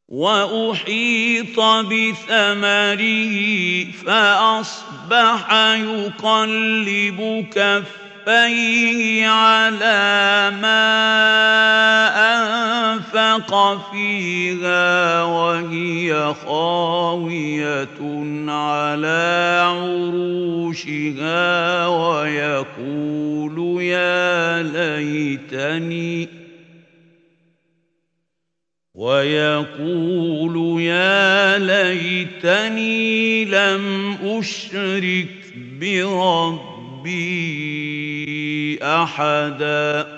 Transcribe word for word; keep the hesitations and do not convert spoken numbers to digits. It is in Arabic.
وأحيط بثمره فأصبح يقلب كفيه على ما أنفق فيها وهي خاوية على عروشها ويقول يا ليتني ويقول يا ليتني لم أشرك بربي أحدا.